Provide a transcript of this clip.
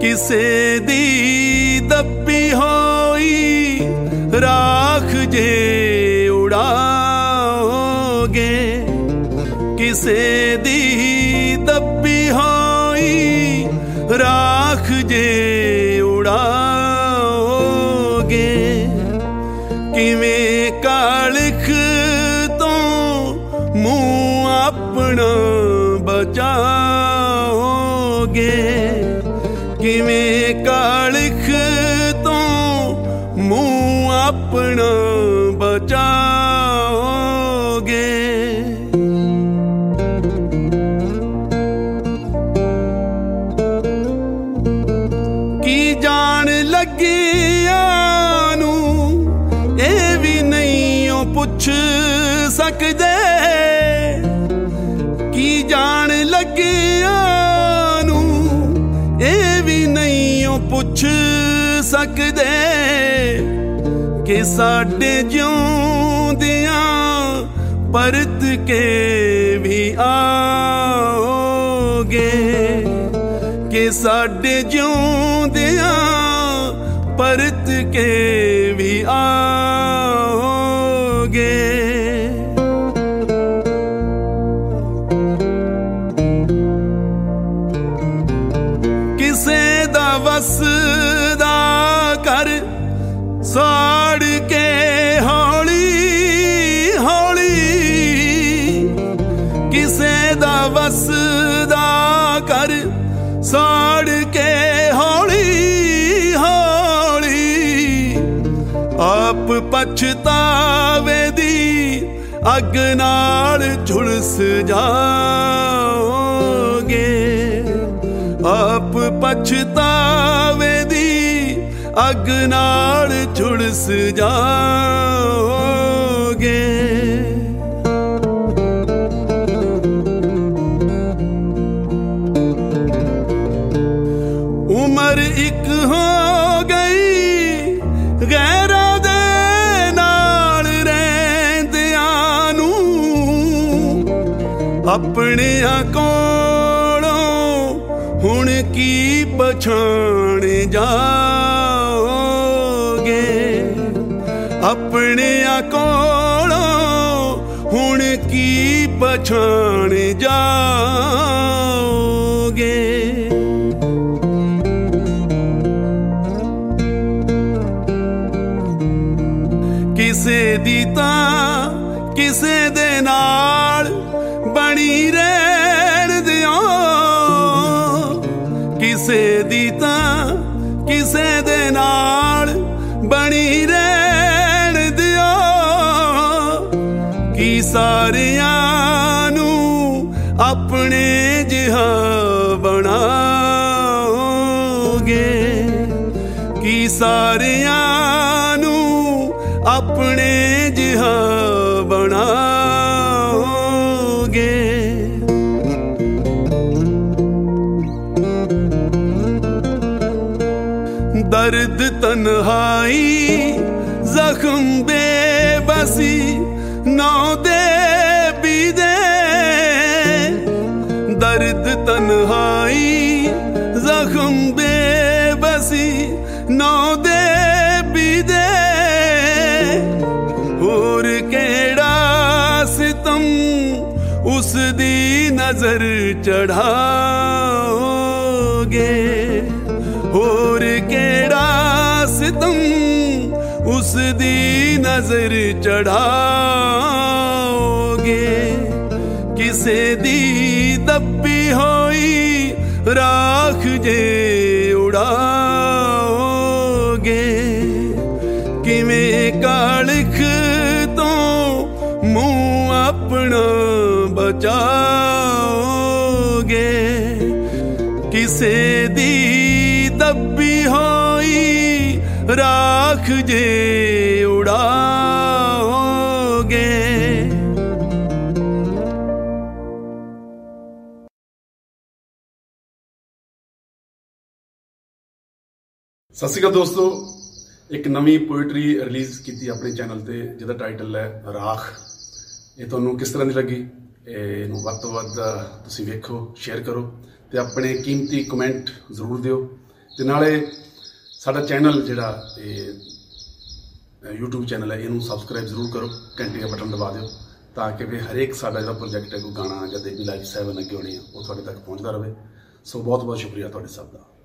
किसे दी दब्बी होई राख जे उड़ाओगे, किसे दी दब्बी होई राख जे उड़ाओगे। किवें कालिख तो मुँह अपना बचाओगे, किवें कालिख तो मुँह अपना बचाओगे। की जान लगिया नू ए भी नहीं पुछ सकदे, की जान लगिया नू ए भी नहीं पुछ सकदे, कि साडे जिउंदियां परत के भी आओगे, कि साडे जिउंदियां परत के भी आओगे। किसे दा वसदा कर साड़ के हौली हौली, किसे दा वसदा कर साड़ के हौली हौली, आप पछतावे दी अग नाल झुलस जाओगे, आप पछतावे दी अग नाल झुलस जाओगे। उमर एक हो गई गैरा दे नाल रहिंदियां नू, अपने कोलों हुण की पछाण जाओगे, अपने कोलों हुण की पछाण जाओगे। किसे दी तां किसे दे नाल बनी रहण दिओ, किसे दी तां किसे दे नाल बनी रहण दिओ, कि सारियां नू अपने जिहा बनाओगे, कि सारियां नू अपने जिहा बनाओगे। दर्द तन्हाई जख्म बेबसी नौ दे भी दे, दर्द तन्हाई जख्म बेबसी नौ दे भी दे, और केड़ा सितम उस दी नजर चढ़ाओगे, और केड़ा सितम उस दी नजर चढ़ाओगे। किसे दी दब्बी होई राख जे उड़ाओगे, किवें कालिख तो मुँह अपना बचाओगे, किसे दी दब्बी होई राख जे उड़ाओगे। सत श्री अकाल दोस्तों, एक नवी पोएट्री रिलीज़ की अपने चैनल पर जिसका टाइटल है राख। ये तुहानूं किस तरह की लगी, इहनूं वध तो वध तुसीं वेखो, शेयर करो तो अपने कीमती कमेंट जरूर दिओ। ਤੇ ਨਾਲੇ ਸਾਡਾ ਚੈਨਲ ਜਿਹੜਾ YouTube ਚੈਨਲ ਹੈ ਇਹਨੂੰ ਸਬਸਕ੍ਰਾਈਬ ਜ਼ਰੂਰ ਕਰੋ, ਘੰਟੀ ਦਾ ਬਟਨ ਦਬਾ ਦਿਓ ਤਾਂ ਕਿ ਵੀ ਹਰੇਕ ਸਾਡਾ ਜਿਹੜਾ ਪ੍ਰੋਜੈਕਟ ਹੈ, ਕੋਈ ਗਾਣਾ ਜਾਂ ਦੇਵੀ ਲਾਈਫ 7 ਅੱਗੇ ਹੋਣੀ ਆ, ਉਹ ਤੁਹਾਡੇ ਤੱਕ ਪਹੁੰਚਦਾ ਰਹੇ। ਸੋ ਬਹੁਤ ਬਹੁਤ ਸ਼ੁਕਰੀਆ ਤੁਹਾਡੇ ਸਭ ਦਾ।